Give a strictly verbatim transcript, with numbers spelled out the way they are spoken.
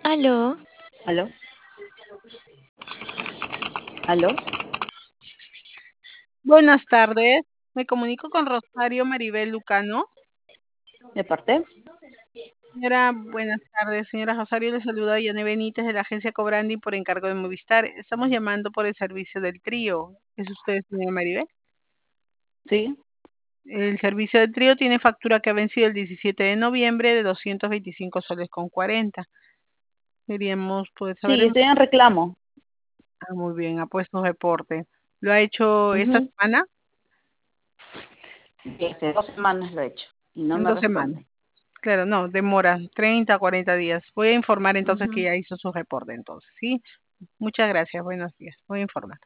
Aló, ¿Aló? ¿Aló? Buenas tardes, me comunico con Rosario Maribel Lucano. ¿De parte? Señora, buenas tardes. Señora Rosario, le saluda Yane Benítez de la agencia Cobrandi por encargo de Movistar. Estamos llamando por el servicio del trío. ¿Es usted, señora Maribel? Sí. El servicio del trío tiene factura que ha vencido el diecisiete de noviembre de doscientos veinticinco soles con cuarenta. Queríamos poder saber Sí, el... estoy en reclamo. Ah, muy bien, ha puesto reporte. ¿Lo ha hecho esta Ujú. semana? Sí, hace dos semanas lo he hecho y no En me dos semanas. responde. Claro, no, demora treinta, cuarenta días. Voy a informar entonces que Ujú. ya hizo su reporte entonces, ¿sí? Muchas gracias, buenos días. Voy a informar.